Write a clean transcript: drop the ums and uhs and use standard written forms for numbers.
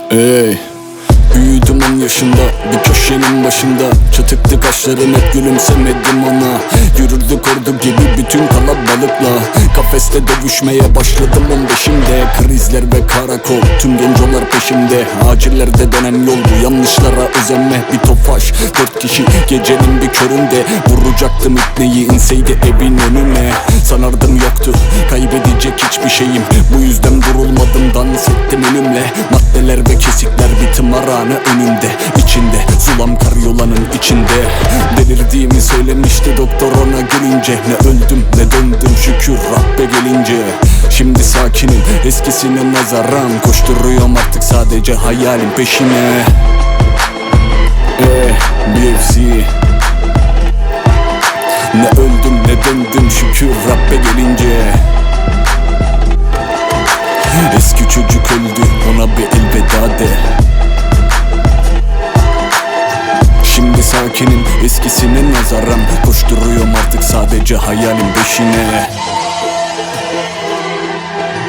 Ey, büyüdüm 10 yaşında bir köşenin başında. Çatıktı kaşlarım hep gülümsemedim ona. Yürürdük ordu gibi bütün kalabalıkla. Kafeste dövüşmeye başladım 15'imde. Krizler ve karakol tüm gencolar peşimde. Acillerde dönen yol bu, yanlışlara özenme. Bir tofaş 4 kişi gecenin bir köründe. Vuracaktım ipneyi inseydi evin önüne. Sanardım yoktu kaybedecek hiçbir şeyim. Bu yüzden durulmadım, dans ettim ölümle. Maddeler ve kesikler bir tımarhane önümde. İçinde zulam karyolanın içinde. Delirdiğimi söylemişti doktor ona gülünce. Ne öldüm ne döndüm şükür Rabbe gelince. Şimdi sakinim eskisine nazaran. Koşturuyorum artık sadece hayalin peşine. BFC. Ne öldüm ne döndüm şükür Rabbe gelince. Eski çocuk öldü, ona bir elveda de. Şimdi sakinim eskisine nazaran. Koşturuyorum artık sadece hayalin peşine.